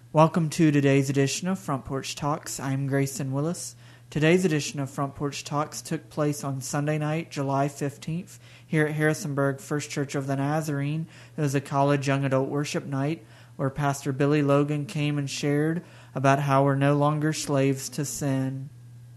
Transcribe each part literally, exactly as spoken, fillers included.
Welcome to today's edition of Front Porch Talks. I'm Grayson Willis. Today's edition of Front Porch Talks took place on Sunday night, July fifteenth, here at Harrisonburg First Church of the Nazarene. It was a college young adult worship night where Pastor Billy Logan came and shared about how we're no longer slaves to sin.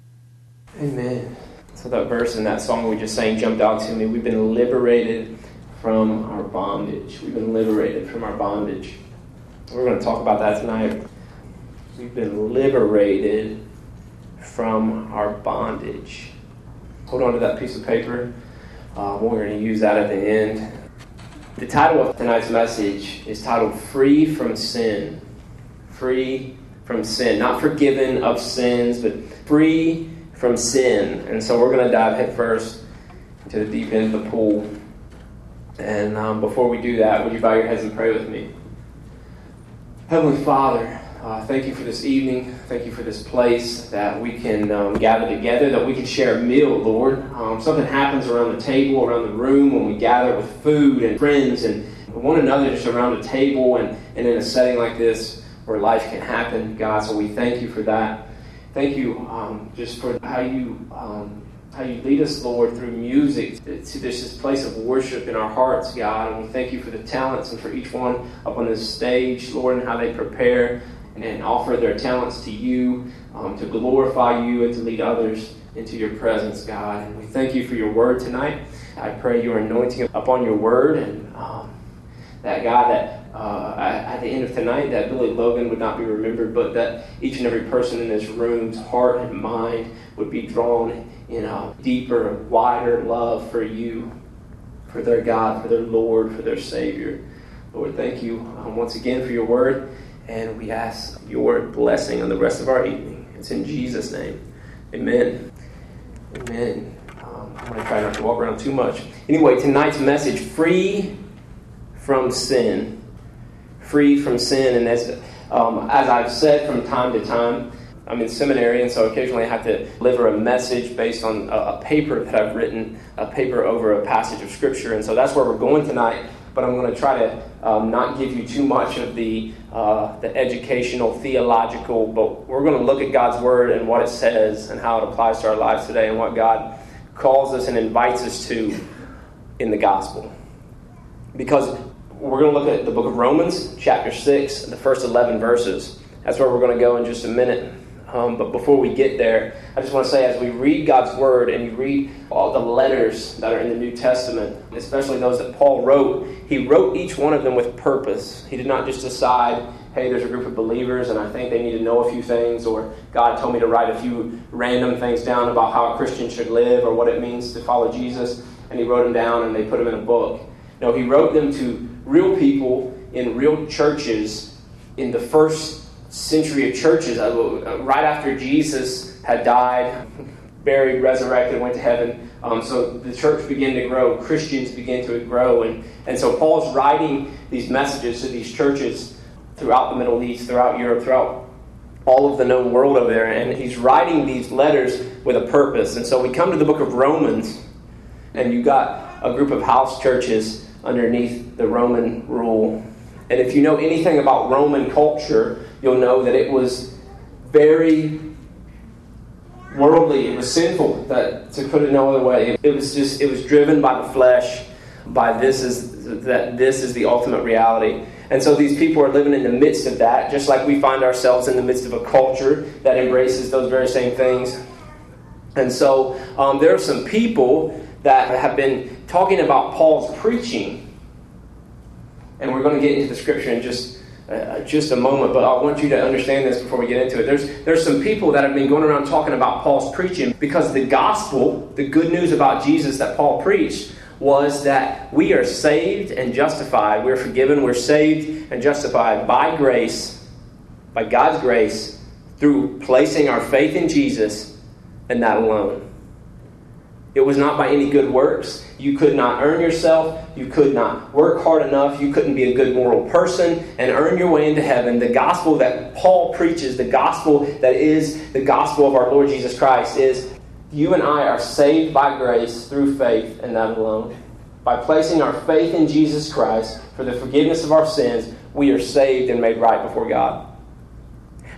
Amen. So that verse in that song we just sang jumped out to me. We've been liberated from our bondage. We've been liberated from our bondage. We're going to talk about that tonight. We've been liberated from our bondage. Hold on to that piece of paper. Uh, we're going to use that at the end. The title of tonight's message is titled Free from Sin. Free from sin. Not forgiven of sins, but free from sin. And so we're going to dive headfirst into the deep end of the pool. And um, before we do that, would you bow your heads and pray with me? Heavenly Father, uh, thank you for this evening. Thank you for this place that we can um, gather together, that we can share a meal, Lord. Um, something happens around the table, around the room, when we gather with food and friends and one another just around a table and, and in a setting like this where life can happen, God. So we thank you for that. Thank you um, just for how you um, how you lead us, Lord, through music to this, this place of worship in our hearts, God. And we thank you for the talents and for each one up on this stage, Lord, and how they prepare and offer their talents to you, um, to glorify you and to lead others into your presence, God. And we thank you for your word tonight. I pray your anointing upon your word and um, that, God, that uh, at the end of tonight, that Billy Logan would not be remembered, but that each and every person in this room's heart and mind would be drawn in a deeper, wider love for you, for their God, for their Lord, for their Savior. Lord, thank you um, once again for your word, and we ask your blessing on the rest of our evening. It's in Jesus' name. Amen. Amen. Um, I'm going to try not to walk around too much. Anyway, tonight's message, free from sin. Free from sin. And as, um, as I've said from time to time, I'm in seminary, and so occasionally I have to deliver a message based on a, a paper that I've written, a paper over a passage of Scripture. And so that's where we're going tonight, but I'm going to try to um, not give you too much of the uh, the educational, theological, but we're going to look at God's Word and what it says and how it applies to our lives today and what God calls us and invites us to in the gospel. Because we're going to look at the book of Romans, chapter six, the first eleven verses. That's where we're going to go in just a minute. Um, but before we get there, I just want to say, as we read God's Word and you read all the letters that are in the New Testament, especially those that Paul wrote, he wrote each one of them with purpose. He did not just decide, hey, there's a group of believers and I think they need to know a few things, or God told me to write a few random things down about how a Christian should live or what it means to follow Jesus, and he wrote them down and they put them in a book. No, he wrote them to real people in real churches in the first century of churches, uh, right after Jesus had died, buried, resurrected, went to heaven. Um, so the church began to grow. Christians began to grow. And, and so Paul's writing these messages to these churches throughout the Middle East, throughout Europe, throughout all of the known world over there. And he's writing these letters with a purpose. And so we come to the book of Romans, and you got a group of house churches underneath the Roman rule. And if you know anything about Roman culture, you'll know that it was very worldly. It was sinful, that, to put it no other way. It was just, it was driven by the flesh, by this is that this is the ultimate reality. And so these people are living in the midst of that, just like we find ourselves in the midst of a culture that embraces those very same things. And so um, there are some people that have been talking about Paul's preaching. And we're going to get into the scripture in just uh, just a moment, but I want you to understand this before we get into it. There's there's some people that have been going around talking about Paul's preaching because the gospel, the good news about Jesus that Paul preached, was that we are saved and justified. We're forgiven, we're saved and justified by grace, by God's grace, through placing our faith in Jesus and that alone. It was not by any good works. You could not earn yourself. You could not work hard enough. You couldn't be a good moral person and earn your way into heaven. The gospel that Paul preaches, the gospel that is the gospel of our Lord Jesus Christ, is you and I are saved by grace through faith and that alone. By placing our faith in Jesus Christ for the forgiveness of our sins, we are saved and made right before God.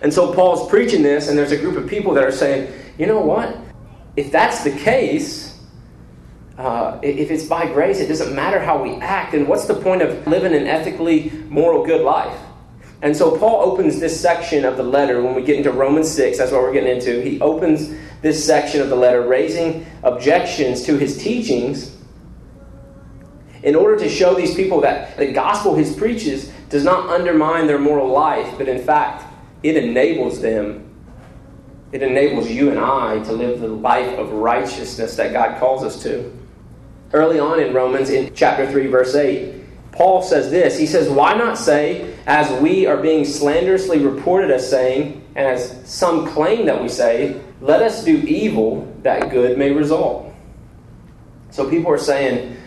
And so Paul's preaching this, and there's a group of people that are saying, you know what? If that's the case, uh, if it's by grace, it doesn't matter how we act, then what's the point of living an ethically moral good life? And so Paul opens this section of the letter when we get into Romans six, that's what we're getting into. He opens this section of the letter raising objections to his teachings in order to show these people that the gospel he preaches does not undermine their moral life, but in fact, it enables them. It enables you and I to live the life of righteousness that God calls us to. Early on in Romans, in chapter three, verse eight, Paul says this. He says, why not say, as we are being slanderously reported as saying, and as some claim that we say, let us do evil that good may result. So people are saying,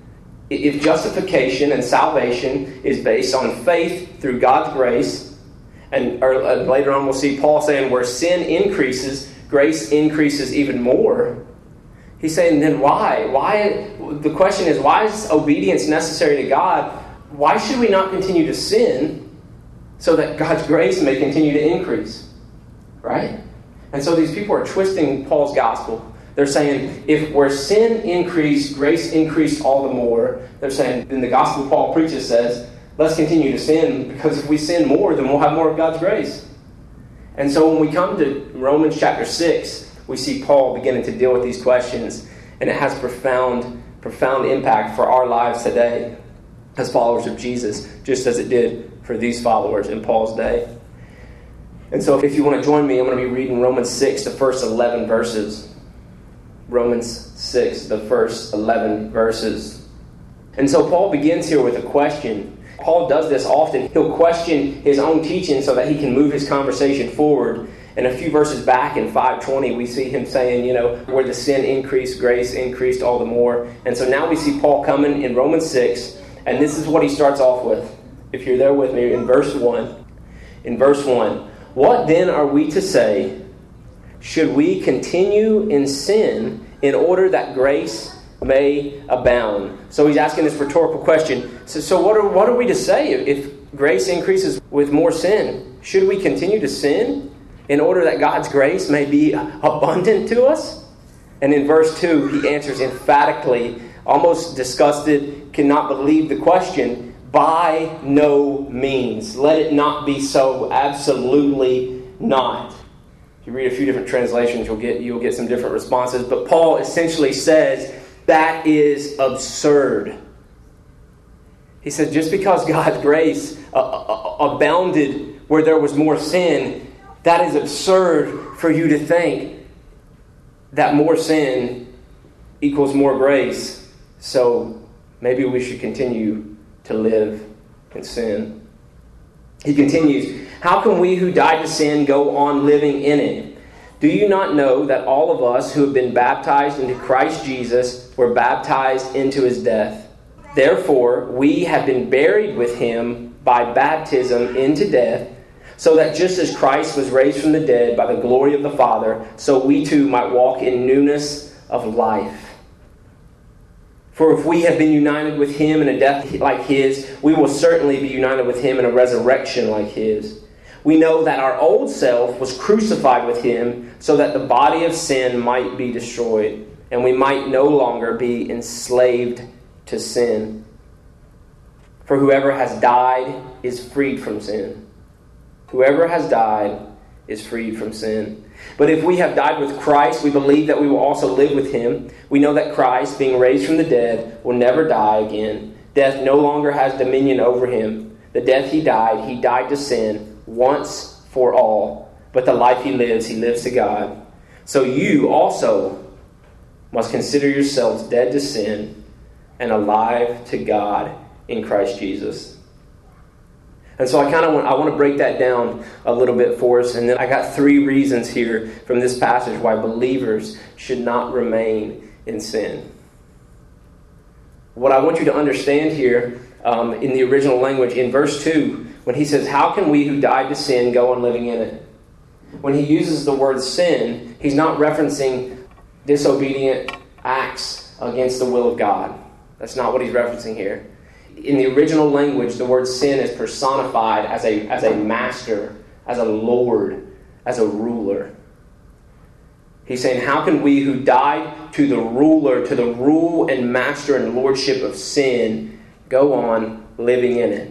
if justification and salvation is based on faith through God's grace, and or, uh, later on we'll see Paul saying where sin increases, grace increases even more. He's saying, then why? Why? The question is, why is obedience necessary to God? Why should we not continue to sin so that God's grace may continue to increase? Right? And so these people are twisting Paul's gospel. They're saying, if where sin increased, grace increased all the more. They're saying, in the gospel Paul preaches says, let's continue to sin, because if we sin more, then we'll have more of God's grace. And so when we come to Romans chapter six, we see Paul beginning to deal with these questions, and it has profound, profound impact for our lives today as followers of Jesus, just as it did for these followers in Paul's day. And so if you want to join me, I'm going to be reading Romans six, the first eleven verses. Romans six, the first eleven verses. And so Paul begins here with a question. Paul does this often. He'll question his own teaching so that he can move his conversation forward. And a few verses back in five twenty, we see him saying, you know, where the sin increased, grace increased all the more. And so now we see Paul coming in Romans six, and this is what he starts off with. If you're there with me, in verse one. In verse one, what then are we to say? Should we continue in sin in order that grace may abound? So he's asking this rhetorical question. So, so what are what are we to say if grace increases with more sin? Should we continue to sin in order that God's grace may be abundant to us? And in verse two, he answers emphatically, almost disgusted, cannot believe the question, by no means. Let it not be so, absolutely not. If you read a few different translations, you'll get you'll get some different responses. But Paul essentially says that is absurd. He said just because God's grace uh, uh, abounded where there was more sin, that is absurd for you to think that more sin equals more grace. So maybe we should continue to live in sin. He continues, how can we who died to sin go on living in it? Do you not know that all of us who have been baptized into Christ Jesus were baptized into his death? Therefore, we have been buried with him by baptism into death, so that just as Christ was raised from the dead by the glory of the Father, so we too might walk in newness of life. For if we have been united with him in a death like his, we will certainly be united with him in a resurrection like his. We know that our old self was crucified with him so that the body of sin might be destroyed, and we might no longer be enslaved to sin. For whoever has died is freed from sin. Whoever has died is freed from sin. But if we have died with Christ, we believe that we will also live with him. We know that Christ, being raised from the dead, will never die again. Death no longer has dominion over him. The death he died, he died to sin once for all. But the life he lives, he lives to God. So you also must consider yourselves dead to sin and alive to God in Christ Jesus. And so I kind of want, I want to break that down a little bit for us. And then I got three reasons here from this passage why believers should not remain in sin. What I want you to understand here um, in the original language, in verse two, when he says, how can we who died to sin go on living in it? When he uses the word sin, he's not referencing disobedient acts against the will of God. That's not what he's referencing here. In the original language, the word sin is personified as a as a master, as a Lord, as a ruler. He's saying, how can we who died to the ruler, to the rule and master and lordship of sin, go on living in it?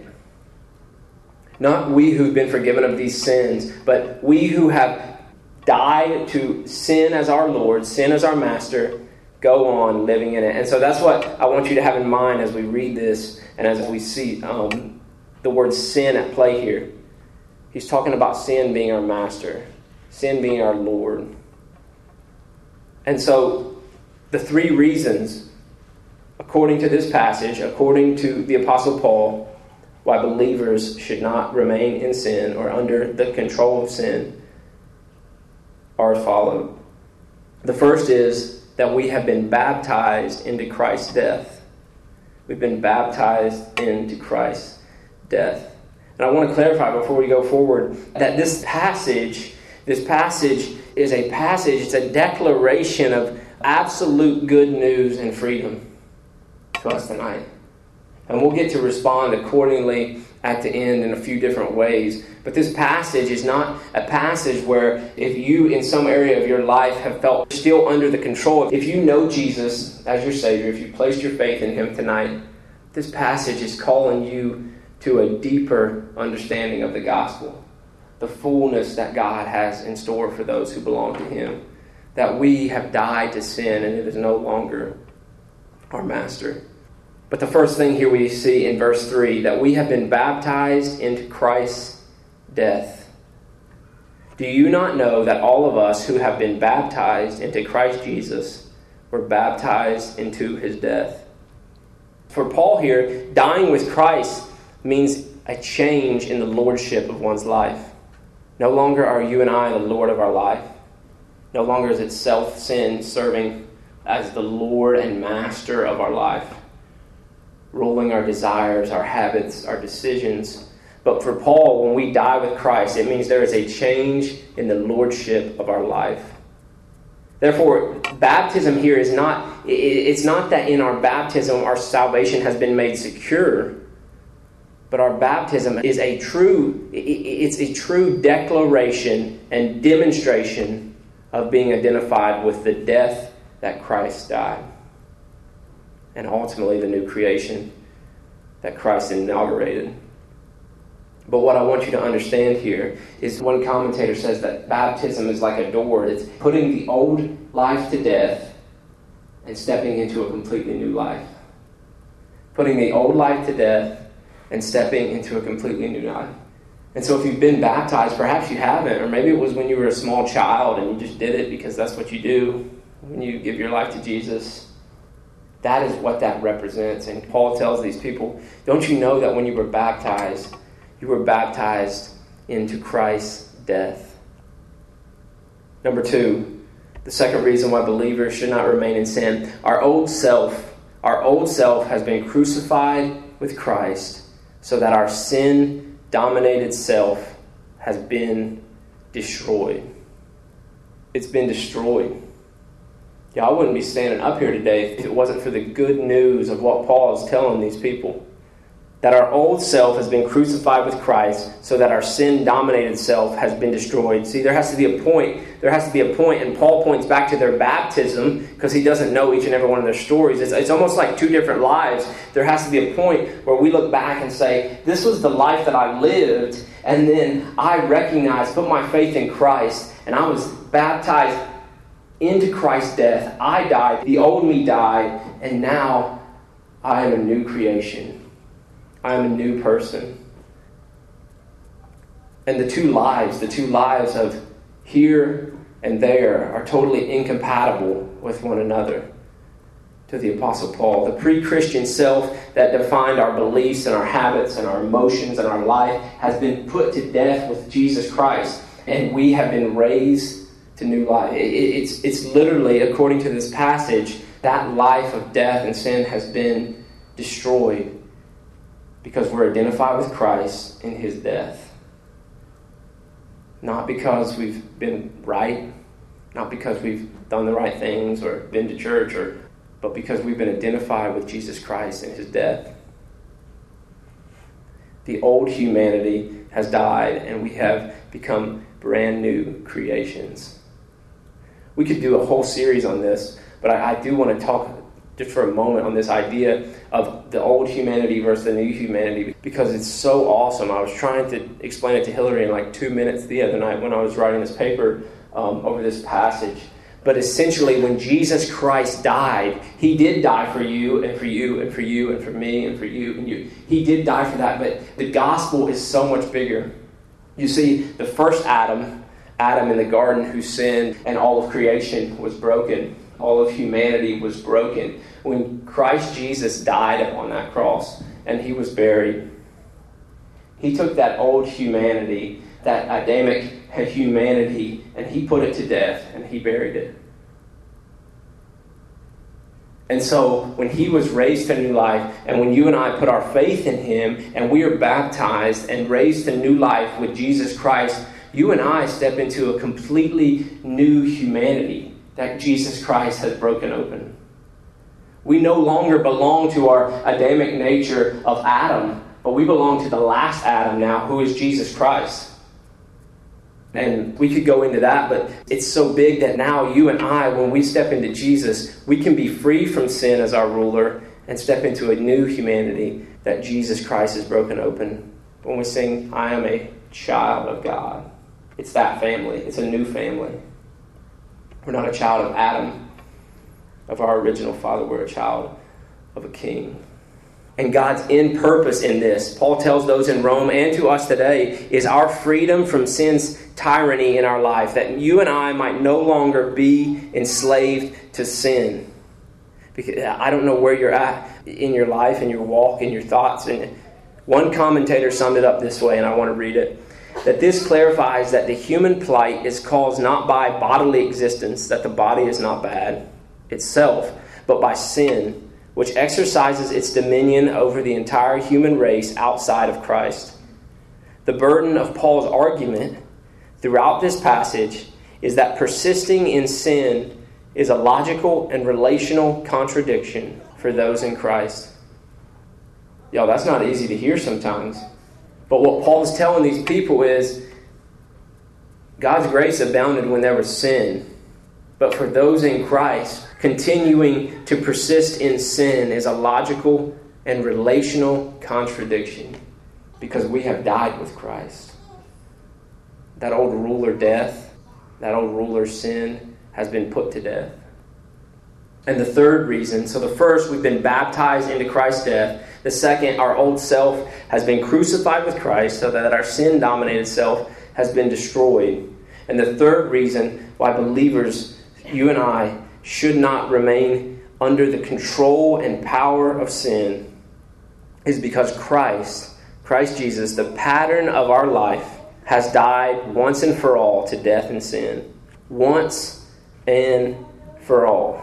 Not we who've been forgiven of these sins, but we who have died to sin as our Lord, sin as our master, go on living in it. And so that's what I want you to have in mind as we read this and as we see um, the word sin at play here. He's talking about sin being our master, sin being our Lord. And so the three reasons, according to this passage, according to the Apostle Paul, why believers should not remain in sin or under the control of sin are as follows. The first is that we have been baptized into Christ's death. We've been baptized into Christ's death. And I want to clarify before we go forward that this passage, this passage is a passage, it's a declaration of absolute good news and freedom to us tonight. And we'll get to respond accordingly at the end in a few different ways. But this passage is not a passage where if you in some area of your life have felt still under the control, if you know Jesus as your Savior, if you placed your faith in Him tonight, this passage is calling you to a deeper understanding of the gospel, the fullness that God has in store for those who belong to Him, that we have died to sin and it is no longer our master. But the first thing here we see in verse three, that we have been baptized into Christ's death. Do you not know that all of us who have been baptized into Christ Jesus were baptized into His death? For Paul here, dying with Christ means a change in the lordship of one's life. No longer are you and I the Lord of our life. No longer is it self-sin serving as the Lord and Master of our life, ruling our desires, our habits, our decisions. But for Paul, when we die with Christ, it means there is a change in the lordship of our life. Therefore, baptism here is not, it's not that in our baptism our salvation has been made secure, but our baptism is a true, it's a true declaration and demonstration of being identified with the death that Christ died, and ultimately the new creation that Christ inaugurated. But what I want you to understand here is one commentator says that baptism is like a door. It's putting the old life to death and stepping into a completely new life. Putting the old life to death and stepping into a completely new life. And so if you've been baptized, perhaps you haven't, or maybe it was when you were a small child and you just did it because that's what you do when you give your life to Jesus. That is what that represents. And Paul tells these people, don't you know that when you were baptized, you were baptized into Christ's death? Number two, the second reason why believers should not remain in sin. Our old self, our old self has been crucified with Christ so that our sin-dominated self has been destroyed. It's been destroyed. Yeah, I wouldn't be standing up here today if it wasn't for the good news of what Paul is telling these people. That our old self has been crucified with Christ so that our sin-dominated self has been destroyed. See, there has to be a point. There has to be a point, and Paul points back to their baptism because he doesn't know each and every one of their stories. It's, it's almost like two different lives. There has to be a point where we look back and say, this was the life that I lived, and then I recognized, put my faith in Christ, and I was baptized into Christ's death. I died, the old me died, and now I am a new creation. I am a new person. And the two lives, the two lives of here and there are totally incompatible with one another. To the Apostle Paul, the pre-Christian self that defined our beliefs and our habits and our emotions and our life has been put to death with Jesus Christ, and we have been raised to new life. It's, it's literally, according to this passage, that life of death and sin has been destroyed because we're identified with Christ in His death. Not because we've been right, not because we've done the right things or been to church, or, but because we've been identified with Jesus Christ in His death. The old humanity has died, and we have become brand new creations. We could do a whole series on this, but I, I do want to talk just for a moment on this idea of the old humanity versus the new humanity, because it's so awesome. I was trying to explain it to Hillary in like two minutes the other night when I was writing this paper um, over this passage. But essentially, when Jesus Christ died, he did die for you and for you and for you and for me and for you and you. He did die for that, but the gospel is so much bigger. You see, the first Adam, Adam in the garden who sinned, and all of creation was broken. All of humanity was broken. When Christ Jesus died upon that cross and he was buried, he took that old humanity, that Adamic humanity, and he put it to death and he buried it. And so when he was raised to new life, and when you and I put our faith in him and we are baptized and raised to new life with Jesus Christ, you and I step into a completely new humanity that Jesus Christ has broken open. We no longer belong to our Adamic nature of Adam, but we belong to the last Adam now, who is Jesus Christ. And we could go into that, but it's so big that now you and I, when we step into Jesus, we can be free from sin as our ruler and step into a new humanity that Jesus Christ has broken open. When we sing, I am a child of God, it's that family. It's a new family. We're not a child of Adam, of our original father. We're a child of a king. And God's end purpose in this, Paul tells those in Rome and to us today, is our freedom from sin's tyranny in our life, that you and I might no longer be enslaved to sin. Because I don't know where you're at in your life, in your walk, in your thoughts. And one commentator summed it up this way, and I want to read it. That this clarifies that the human plight is caused not by bodily existence, that the body is not bad itself, but by sin, which exercises its dominion over the entire human race outside of Christ. The burden of Paul's argument throughout this passage is that persisting in sin is a logical and relational contradiction for those in Christ. Y'all, that's not easy to hear sometimes. But what Paul's telling these people is God's grace abounded when there was sin. But for those in Christ, continuing to persist in sin is a logical and relational contradiction because we have died with Christ. That old ruler death, that old ruler sin has been put to death. And the third reason, so the first, we've been baptized into Christ's death. The second, our old self has been crucified with Christ so that our sin-dominated self has been destroyed. And the third reason why believers, you and I, should not remain under the control and power of sin is because Christ, Christ Jesus, the pattern of our life, has died once and for all to death and sin. Once and for all.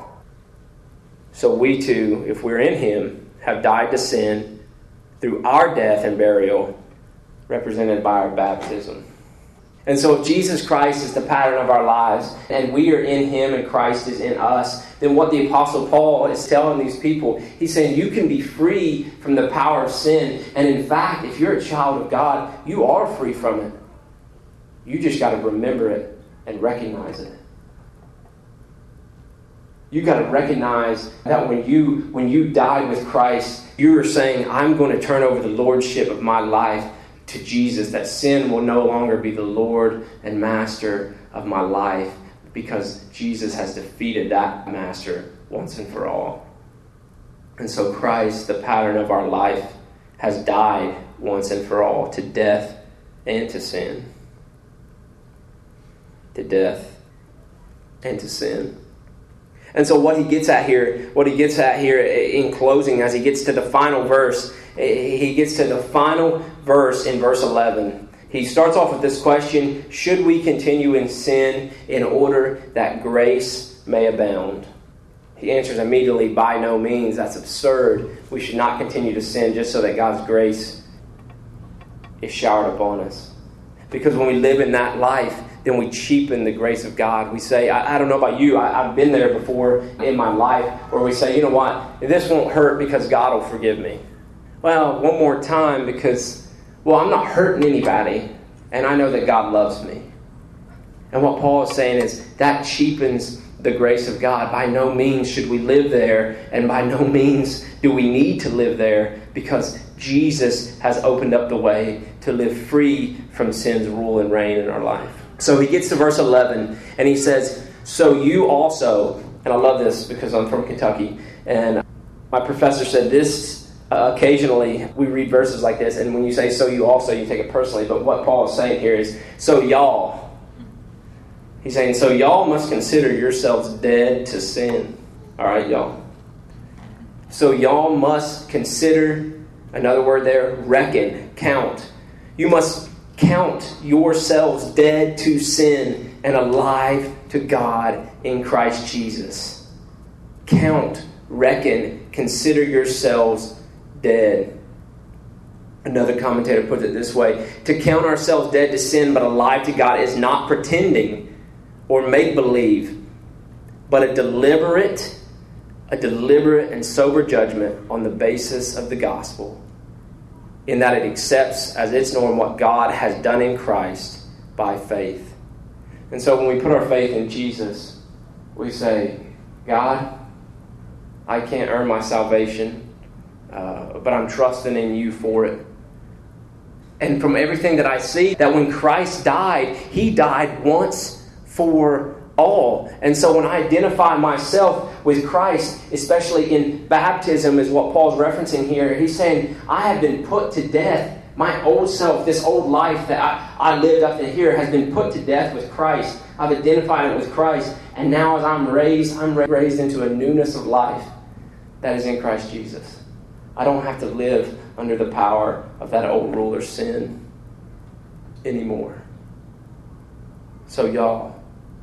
So we too, if we're in him, have died to sin through our death and burial, represented by our baptism. And so if Jesus Christ is the pattern of our lives, and we are in him and Christ is in us, then what the Apostle Paul is telling these people, he's saying you can be free from the power of sin. And in fact, if you're a child of God, you are free from it. You just got to remember it and recognize it. You got to recognize that when you when you died with Christ, you were saying, I'm going to turn over the lordship of my life to Jesus, that sin will no longer be the Lord and master of my life because Jesus has defeated that master once and for all. And so Christ, the pattern of our life, has died once and for all to death and to sin. To death and to sin. And so what he gets at here, what he gets at here in closing, as he gets to the final verse, he gets to the final verse in verse eleven. He starts off with this question, should we continue in sin in order that grace may abound? He answers immediately, by no means. That's absurd. We should not continue to sin just so that God's grace is showered upon us. Because when we live in that life, then we cheapen the grace of God. We say, I, I don't know about you, I, I've been there before in my life where we say, you know what, this won't hurt because God will forgive me. Well, one more time because, well, I'm not hurting anybody, and I know that God loves me. And what Paul is saying is that cheapens the grace of God. By no means should we live there, and by no means do we need to live there, because Jesus has opened up the way to live free from sin's rule and reign in our life. So he gets to verse eleven, and he says, so you also, and I love this because I'm from Kentucky, and my professor said this, uh, occasionally we read verses like this, and when you say so you also, you take it personally, but what Paul is saying here is, so y'all, he's saying, so y'all must consider yourselves dead to sin. All right, y'all. So y'all must consider, another word there, reckon, count. You must count yourselves dead to sin and alive to God in Christ Jesus. Count, reckon, consider yourselves dead. Another commentator puts it this way: to count ourselves dead to sin but alive to God is not pretending or make-believe, but a deliberate, a deliberate and sober judgment on the basis of the gospel, in that it accepts as its norm what God has done in Christ by faith. And so when we put our faith in Jesus, we say, God, I can't earn my salvation, uh, but I'm trusting in you for it. And from everything that I see, that when Christ died, he died once for all. And so when I identify myself with Christ, especially in baptism is what Paul's referencing here, he's saying, I have been put to death. My old self, this old life that I, I lived up to here has been put to death with Christ. I've identified it with Christ. And now as I'm raised, I'm raised into a newness of life that is in Christ Jesus. I don't have to live under the power of that old ruler sin anymore. So y'all,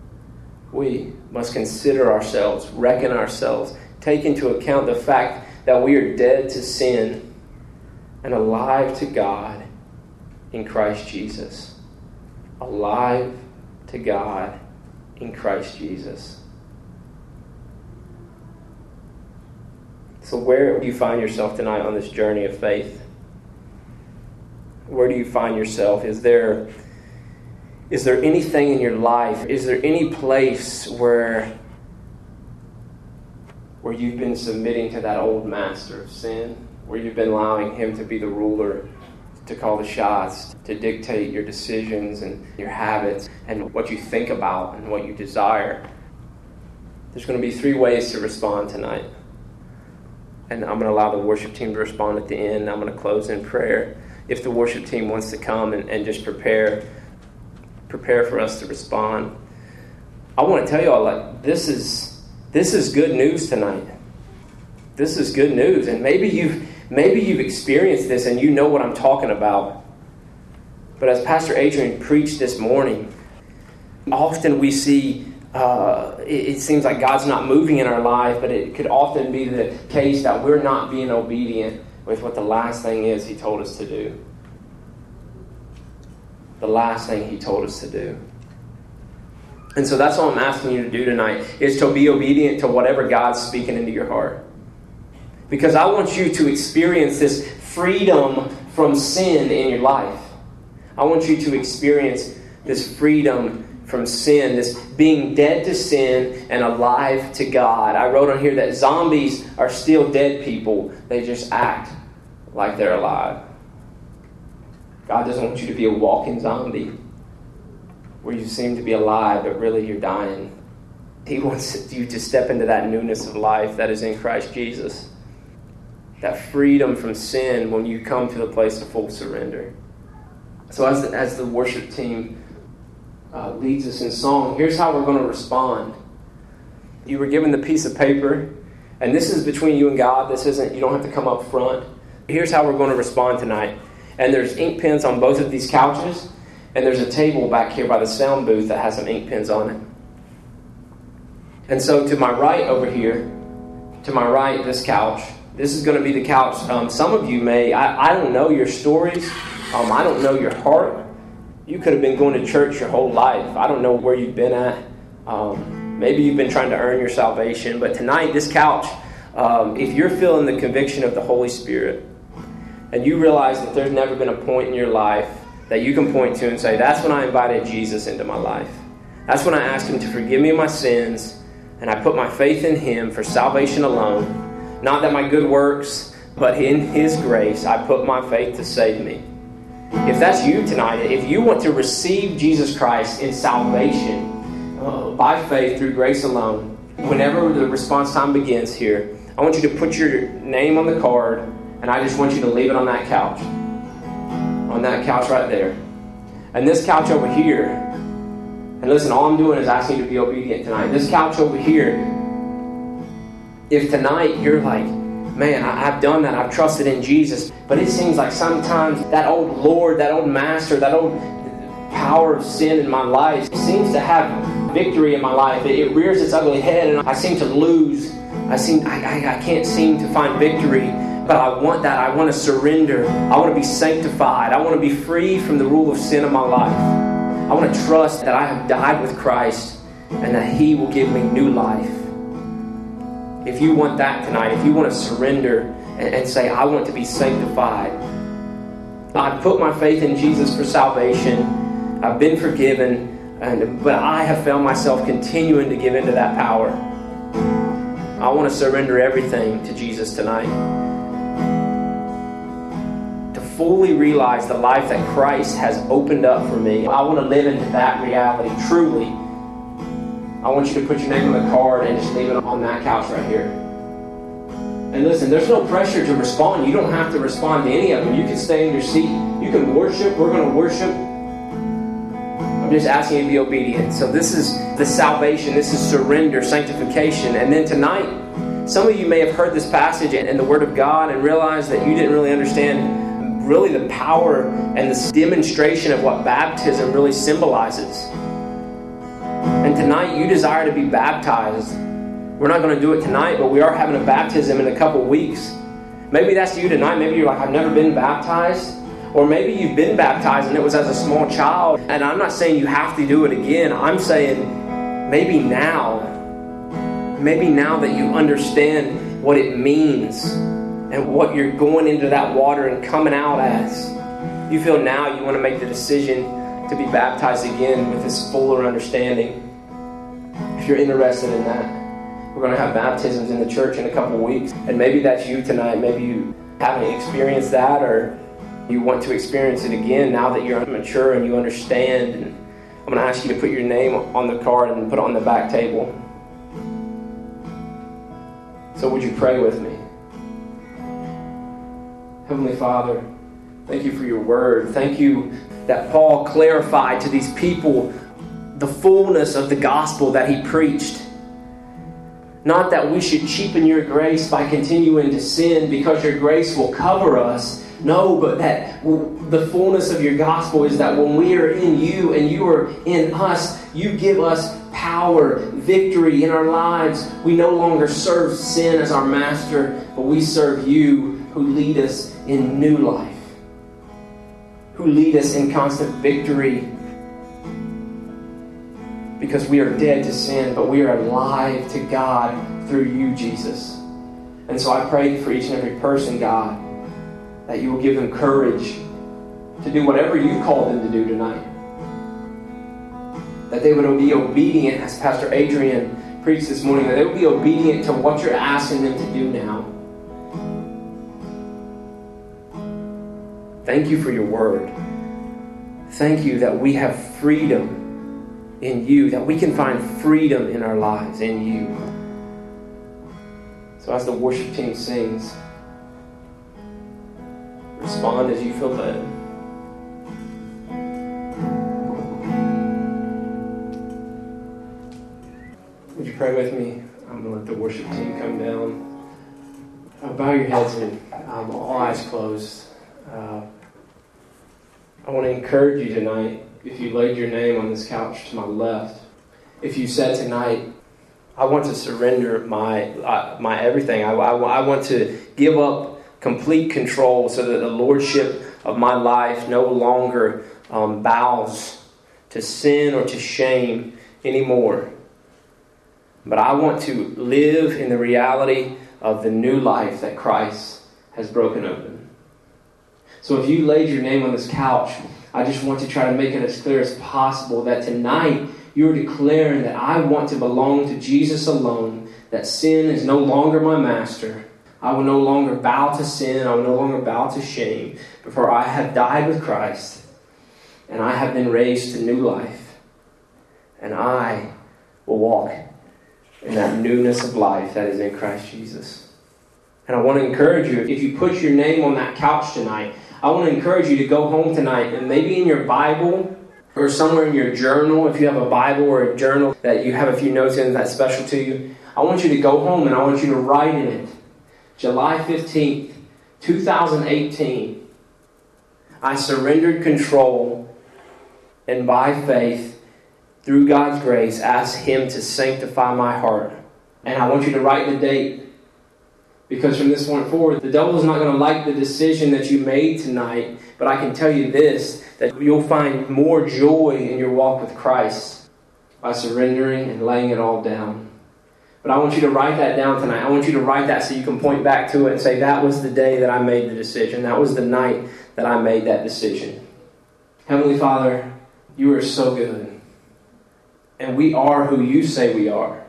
we must consider ourselves, reckon ourselves, take into account the fact that we are dead to sin and alive to God in Christ Jesus. Alive to God in Christ Jesus. So where do you find yourself tonight on this journey of faith? Where do you find yourself? Is there, is there anything in your life? Is there any place where, where you've been submitting to that old master of sin? Where you've been allowing him to be the ruler, to call the shots, to dictate your decisions and your habits and what you think about and what you desire? There's going to be three ways to respond tonight. And I'm going to allow the worship team to respond at the end. I'm going to close in prayer. If the worship team wants to come and, and just prepare, prepare for us to respond. I want to tell you all, like, this is this is good news tonight. This is good news. And maybe you've maybe you've experienced this and you know what I'm talking about. But as Pastor Adrian preached this morning, often we see Uh, it, it seems like God's not moving in our life, but it could often be the case that we're not being obedient with what the last thing is he told us to do. The last thing he told us to do. And so that's all I'm asking you to do tonight, is to be obedient to whatever God's speaking into your heart. Because I want you to experience this freedom from sin in your life. I want you to experience this freedom from sin, this being dead to sin and alive to God. I wrote on here that zombies are still dead people. They just act like they're alive. God doesn't want you to be a walking zombie where you seem to be alive, but really you're dying. He wants you to step into that newness of life that is in Christ Jesus. That freedom from sin when you come to the place of full surrender. So as the, as the worship team Uh, leads us in song, here's how we're going to respond. You were given the piece of paper, and this is between you and God. This isn't, you don't have to come up front. Here's how we're going to respond tonight. And there's ink pens on both of these couches, and there's a table back here by the sound booth that has some ink pens on it. And so to my right over here, to my right, this couch, this is going to be the couch. Um, some of you may, I, I don't know your stories. Um, I don't know your heart. You could have been going to church your whole life. I don't know where you've been at. Um, maybe you've been trying to earn your salvation. But tonight, this couch, um, if you're feeling the conviction of the Holy Spirit and you realize that there's never been a point in your life that you can point to and say, that's when I invited Jesus into my life. That's when I asked him to forgive me of my sins, and I put my faith in him for salvation alone. Not that my good works, but in his grace, I put my faith to save me. If that's you tonight, if you want to receive Jesus Christ in salvation uh, by faith through grace alone, whenever the response time begins here, I want you to put your name on the card, and I just want you to leave it on that couch. On that couch right there. And this couch over here, and listen, all I'm doing is asking you to be obedient tonight. This couch over here, if tonight you're like, man, I, I've done that, I've trusted in Jesus, but it seems like sometimes that old Lord, that old master, that old power of sin in my life seems to have victory in my life. It, it rears its ugly head, and I seem to lose. I seem I, I, I can't seem to find victory. But I want that. I want to surrender. I want to be sanctified. I want to be free from the rule of sin in my life. I want to trust that I have died with Christ and that he will give me new life. If you want that tonight, if you want to surrender and, and say, I want to be sanctified. I've put my faith in Jesus for salvation. I've been forgiven. And, but I have found myself continuing to give into that power. I want to surrender everything to Jesus tonight. Fully realize the life that Christ has opened up for me. I want to live into that reality truly. I want you to put your name on the card and just leave it on that couch right here. And listen, there's no pressure to respond. You don't have to respond to any of them. You can stay in your seat. You can worship. We're going to worship. I'm just asking you to be obedient. So this is the salvation. This is surrender, sanctification. And then tonight, some of you may have heard this passage and the Word of God and realized that you didn't really understand really the power and the demonstration of what baptism really symbolizes. And tonight you desire to be baptized. We're not going to do it tonight, but we are having a baptism in a couple weeks. Maybe that's you tonight. Maybe you're like, I've never been baptized. Or maybe you've been baptized and it was as a small child. And I'm not saying you have to do it again. I'm saying maybe now, maybe now that you understand what it means and what you're going into that water and coming out as, you feel now you want to make the decision to be baptized again with this fuller understanding. If you're interested in that, we're going to have baptisms in the church in a couple of weeks. And maybe that's you tonight. Maybe you haven't experienced that, or you want to experience it again now that you're mature and you understand. And I'm going to ask you to put your name on the card and put it on the back table. So would you pray with me? Heavenly Father, thank you for your word. Thank you that Paul clarified to these people the fullness of the gospel that he preached. Not that we should cheapen your grace by continuing to sin because your grace will cover us. No, but that the fullness of your gospel is that when we are in you and you are in us, you give us power, victory in our lives. We no longer serve sin as our master, but we serve you who lead us in new life, who lead us in constant victory, because we are dead to sin, but we are alive to God through you, Jesus. And so I pray for each and every person, God, that you will give them courage to do whatever you called them to do tonight. That they would be obedient, as Pastor Adrian preached this morning, that they would be obedient to what you're asking them to do now. Thank you for your word. Thank you that we have freedom in you, that we can find freedom in our lives in you. So as the worship team sings, respond as you feel led. Would you pray with me? I'm going to let the worship team come down. Uh, bow your heads and um, all eyes closed. Uh, I want to encourage you tonight, if you laid your name on this couch to my left, if you said tonight, I want to surrender my uh, my everything. I, I, I want to give up complete control so that the lordship of my life no longer um, bows to sin or to shame anymore. But I want to live in the reality of the new life that Christ has broken open. So if you laid your name on this couch, I just want to try to make it as clear as possible that tonight you're declaring that I want to belong to Jesus alone, that sin is no longer my master. I will no longer bow to sin. I will no longer bow to shame. For I have died with Christ, and I have been raised to new life. And I will walk in that newness of life that is in Christ Jesus. And I want to encourage you, if you put your name on that couch tonight, I want to encourage you to go home tonight and maybe in your Bible or somewhere in your journal, if you have a Bible or a journal that you have a few notes in that's special to you, I want you to go home and I want you to write in it, July fifteenth, twenty eighteen, I surrendered control and by faith, through God's grace, asked Him to sanctify my heart. And I want you to write the date, because from this point forward, the devil is not going to like the decision that you made tonight, but I can tell you this, that you'll find more joy in your walk with Christ by surrendering and laying it all down. But I want you to write that down tonight. I want you to write that so you can point back to it and say, that was the day that I made the decision. That was the night that I made that decision. Heavenly Father, you are so good. And we are who you say we are.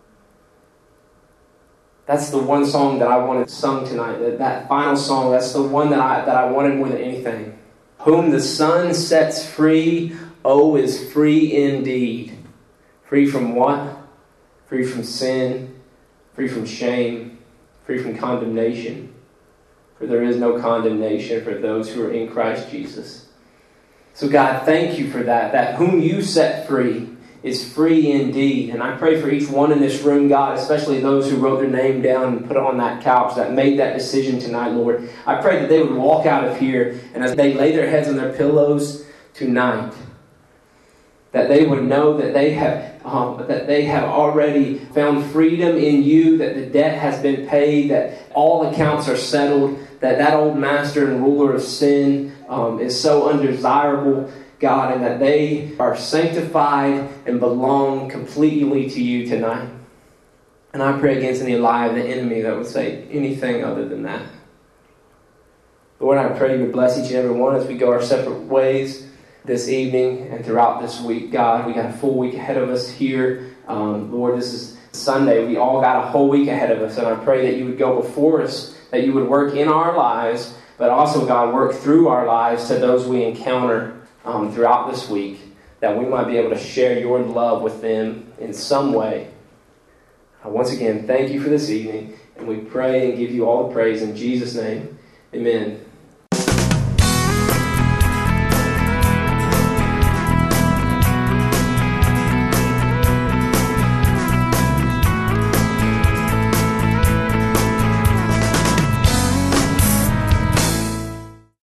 That's the one song that I wanted sung tonight. That, that final song, that's the one that I, that I wanted more than anything. Whom the Son sets free, oh, is free indeed. Free from what? Free from sin, free from shame, free from condemnation. For there is no condemnation for those who are in Christ Jesus. So God, thank you for that. That whom you set free is free indeed. And I pray for each one in this room, God, especially those who wrote their name down and put it on that couch, that made that decision tonight, Lord. I pray that they would walk out of here, and as they lay their heads on their pillows tonight, that they would know that they have um, that they have already found freedom in you, that the debt has been paid, that all accounts are settled, that that old master and ruler of sin um, is so undesirable, God, and that they are sanctified and belong completely to you tonight. And I pray against any lie of the enemy that would say anything other than that. Lord, I pray you would bless each and every one as we go our separate ways this evening and throughout this week. God, we got a full week ahead of us here. Um, Lord, this is Sunday. We all got a whole week ahead of us, and I pray that you would go before us, that you would work in our lives, but also, God, work through our lives to those we encounter um, throughout this week, that we might be able to share your love with them in some way. Uh, once again, thank you for this evening, and we pray and give you all the praise in Jesus' name. Amen.